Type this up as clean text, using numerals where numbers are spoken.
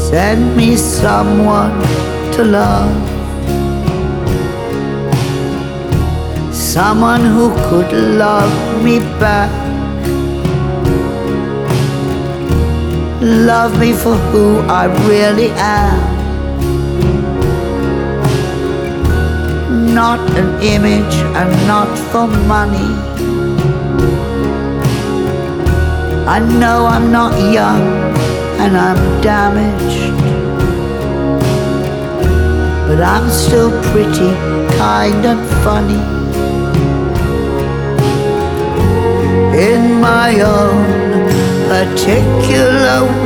Send me someone to love, someone who could love me back, love me for who I really am, not an image and not for money. I know I'm not young and I'm damaged, but I'm still pretty, kind and funny. In my own particular